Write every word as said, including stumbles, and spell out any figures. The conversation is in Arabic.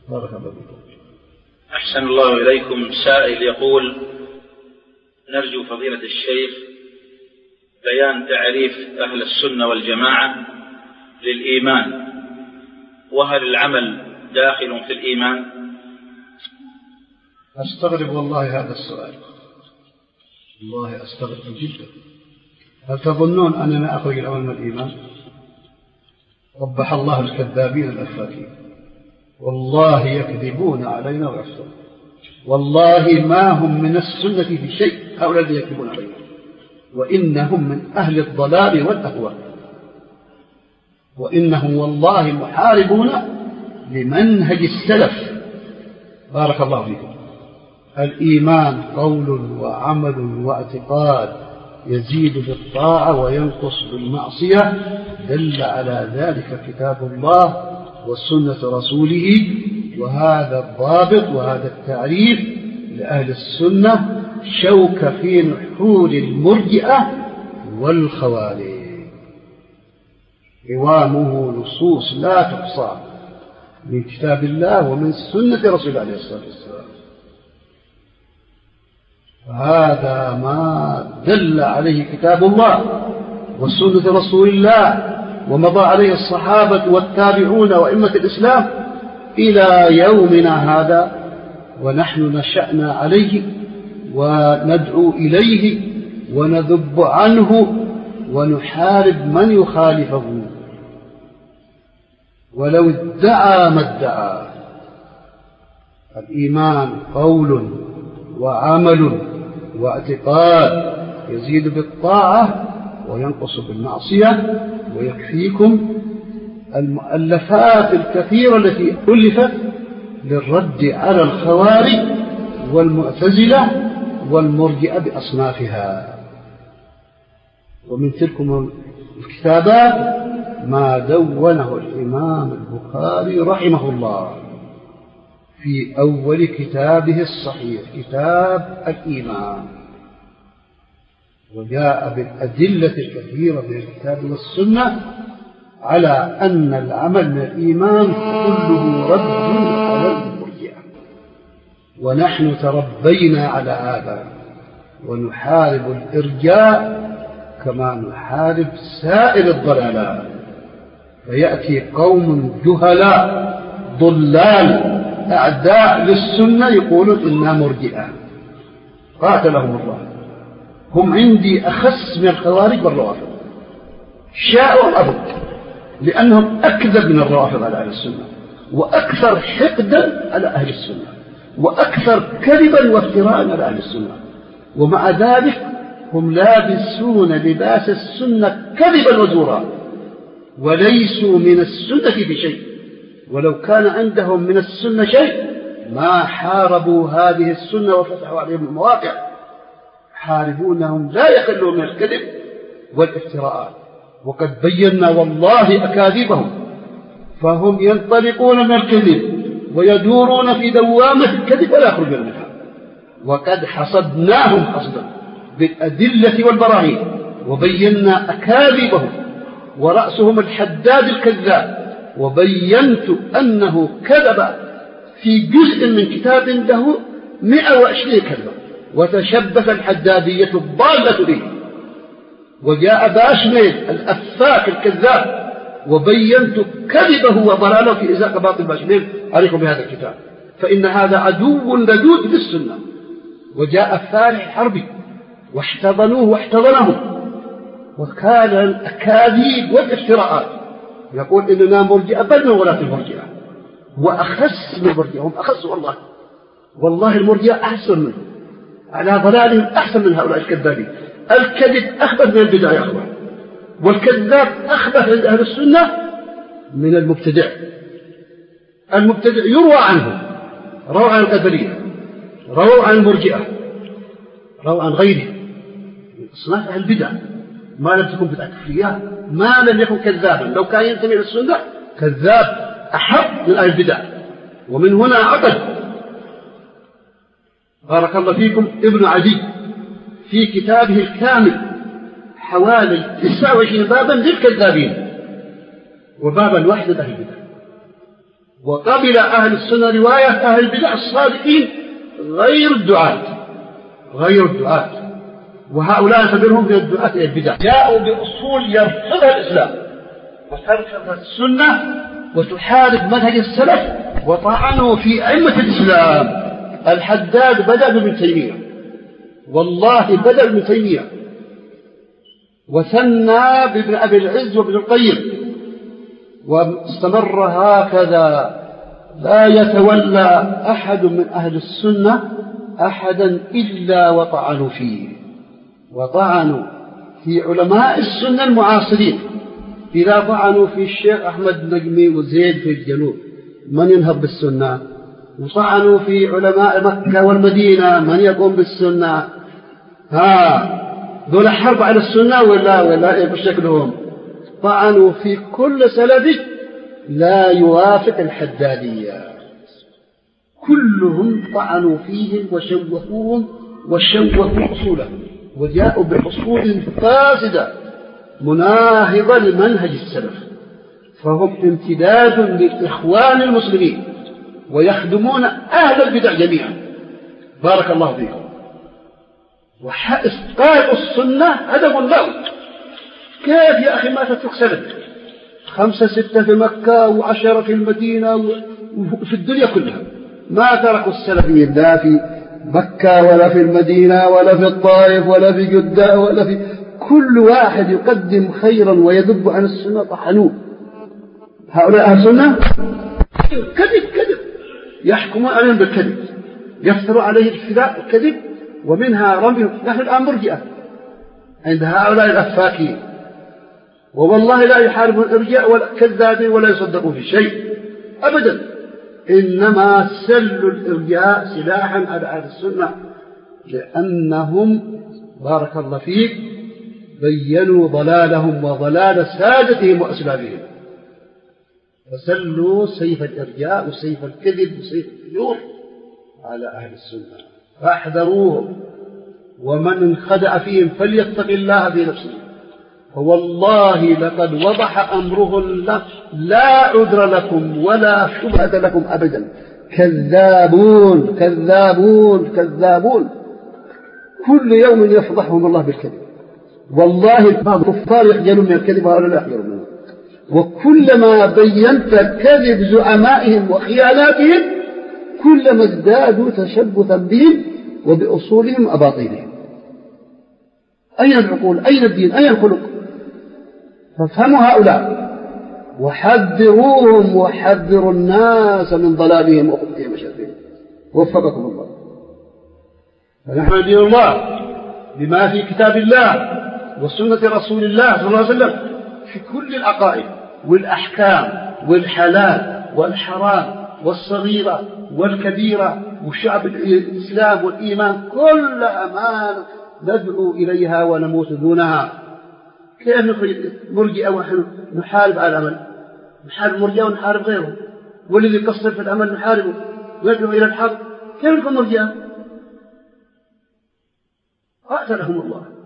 بارك الله فيكم. أحسن الله إليكم. سائل يقول: نرجو فضيلة الشيخ بيان تعريف أهل السنة والجماعة للإيمان، وهل العمل داخل في الإيمان؟ أستغرب والله هذا السؤال، والله أستغرب جدا. هل تظنون أننا أخرج العمل من الإيمان؟ ربح الله الكذابين الأفاكين، والله يكذبون علينا ويفترون، والله ما هم من السنة في شيء هؤلاء الذين يكذبون علينا، وإنهم من أهل الضلال والأهواء، وإنهم والله محاربون لمنهج السلف. بارك الله فيكم. الإيمان قول وعمل واعتقاد، يزيد بالطاعة وينقص بالمعصية، دل على ذلك كتاب الله وسنة رسوله، وهذا الضابط وهذا التعريف لأهل السنة شوك في نحور المرجئة والخوارج. قوامه نصوص لا تحصى من كتاب الله ومن سنة رسول الله عليه الصلاة والسلام. هذا ما دل عليه كتاب الله وسنة رسول الله ومضى عليه الصحابة والتابعون وأئمة الإسلام إلى يومنا هذا، ونحن نشأنا عليه وندعو إليه ونذب عنه ونحارب من يخالفه ولو ادعى ما ادعى. الإيمان قول وعمل واعتقاد، يزيد بالطاعة وينقص بالمعصية. ويكفيكم المؤلفات الكثيرة التي ألفت للرد على الخوارج والمعتزلة والمرجئة بأصنافها. ومن تلكم الكتابات ما دونه الإمام البخاري رحمه الله في أول كتابه الصحيح، كتاب الإيمان، وجاء بالأدلة الكثيرة من الكتاب والسنة على أن العمل من الإيمان كله رد على المرجئة. ونحن تربينا على هذا ونحارب الإرجاء كما نحارب سائر الضلالات. فيأتي قوم جهلاء ضلال أعداء للسنة يقولون إنها مرجئة، قاتلهم الله. هم عندي أخس من الخوارج والروافض، شاءوا أبد، لأنهم أكذب من الروافض على أهل السنة، وأكثر حقدا على أهل السنة، وأكثر كذبا وافتراء على أهل السنة. ومع ذلك هم لابسون لباس السنة كذبا وزورا، وليسوا من السنة بشيء. ولو كان عندهم من السنة شيء ما حاربوا هذه السنة وفتحوا عليهم المواقع. حاربونهم لا يخلون من الكذب والافتراءات، وقد بينا والله أكاذيبهم، فهم ينطلقون من الكذب ويدورون في دوامة الكذب ولا يخرجون منها. وقد حصدناهم حصدا بالأدلة والبراهين، وبينا أكاذيبهم، ورأسهم الحداد الكذاب، وبينت أنه كذب في جزء من كتاب له مئة وعشرين كذبة، وتشبث الحدادية الضالة به. وجاء باشميل الأفاك الكذاب وبينت كذبه وضلاله في إزاء باطل باشميل عليكم بهذا الكتاب، فإن هذا عدو لدود للسنة. وجاء فارح حربي واحتضنوه واحتضنهم، وكان الأكاذيب والافتراءات يقول إننا مرجئة، بل من ولاة المرجئة، وأخس من المرجئة، هم أخس والله، والله المرجئة أحسن منه، على ضلالهم أحسن من هؤلاء الكذابين. الكذب أخبث من البدع يا أخوان، والكذاب أخبث عند أهل السنة من المبتدع. المبتدع يروى عنه، روى عن القدرية، روى عن المرجئة، روى عن غيره من أصناف أهل البدع، ما لم تكن بدعة كفرية، ما لم يكن كذابا. لو كان ينتمي إلى السنة كذاب أحب من أهل البدع. ومن هنا عقد بارك الله فيكم ابن عدي في كتابه الكامل حوالي تسعة وعشرين بابا للكذابين، وبابا واحد لأهل البدع. وقبل أهل السنة رواية أهل البدع الصادقين غير الدعاة غير الدعاة وهؤلاء نعتبرهم من الدعاة إلى البدع جاءوا بأصول يرفضها الإسلام وترفض السنة وتحارب منهج السلف وطعنوا في أئمة الإسلام. الحداد بدأ بابن تيمية، والله بدأ بابن تيمية، وثنى بابن أبي العز وابن القيم، واستمر هكذا. لا يتولى أحد من أهل السنة أحدا إلا وطعنوا فيه، وطعنوا في علماء السنة المعاصرين. إذا طعنوا في الشيخ أحمد النجمي وزيد في الجنوب من ينهض بالسنة، وطعنوا في علماء مكة والمدينة من يقوم بالسنة. ها دول حرب على السنة ولا ولا إيه بشكلهم؟ طعنوا في كل سلف لا يوافق الحدادية، كلهم طعنوا فيهم وشوهوهم وشوهوا أصولهم وجاءوا بأصول فاسدة مناهضة لمنهج السلف، فهم امتداد للإخوان المسلمين ويخدمون أهل البدع جميعا. بارك الله فيكم. وإسقاط السنة هدف الموت. كيف يا أخي ما تترك سنة خمسة ستة في مكة وعشرة في المدينة وفي الدنيا كلها؟ ما تركوا السلفيين لا في مكة ولا في المدينة ولا في الطائف ولا في جدة ولا في كل واحد يقدم خيرا ويذب عن السنة طحنوه. هؤلاء أهل السنة كذب كذب يحكمون عليهم بالكذب، يفتروا عليه الافتراء الكذب، ومنها رميهم. نحن الآن مرجئة عند هؤلاء الأفاكين، والله لا يحاربون الإرجاء ولا كذابين ولا يصدقون في شيء أبدا، إنما سلوا الإرجاء سلاحا على أهل السنة، لأنهم بارك الله فيك بينوا ضلالهم وضلال سادتهم وأسبابهم، فسلوا سيف الإرجاء وسيف الكذب وسيف الفجور على أهل السنة، فاحذروهم. ومن انخدع فيهم فليتق الله في نفسه، فوالله لقد وضح أمره لا عذر لكم ولا شبهة لكم أبدا. كذابون كذابون كذابون كل يوم يفضحهم الله بالكذب. والله الكفار يخجلون من الكذب وهؤلاء لا يخجلون منه. وكلما بينت كذب زعمائهم وخياناتهم كلما ازدادوا تشبثا بهم وبأصولهم وأباطيلهم. أين العقول؟ أين الدين؟ أين الخلق؟ فافهموا هؤلاء وحذروهم وحذروا الناس من ضلالهم وخبثهم وشرهم. وفقكم الله. فنحن دين الله بما في كتاب الله وسنة رسول الله صلى الله عليه وسلم في كل العقائد والأحكام والحلال والحرام والصغيرة والكبيرة وشعب الإسلام والإيمان كل أمان ندعو إليها ونموت دونها. كيف نخرج مرجئة ونحن نحارب على العمل؟ نحارب مرجئة ونحارب غيره، والذي يقصر في العمل نحاربه ويدعو إلى الحق. كيف نكون مرجئة؟ قاتلهم الله.